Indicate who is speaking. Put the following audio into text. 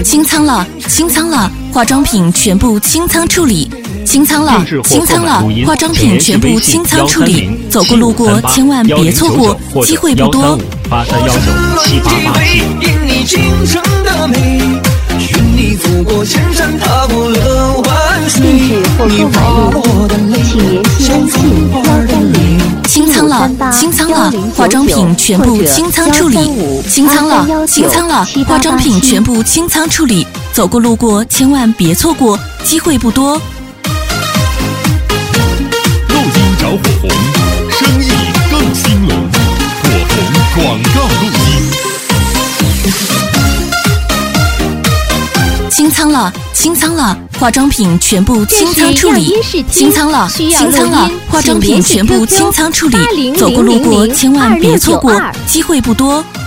Speaker 1: 清仓了，清仓了，化妆品全部清仓处理。清仓了，清仓了，化妆品全部清仓处理。走过路过千万别错过，机会不多。清仓了，清仓了，化妆品全部清仓处理。清仓了，清仓了，化妆品全部清仓处理。走过路过千万别错过，机会不多。
Speaker 2: 路径找火红，生意更兴隆。火红广告路径。
Speaker 1: 清仓了，清仓了，化妆品全部清仓处理。清仓了，清仓了，化妆品全部清仓处理。走过路过千万别错过，机会不多。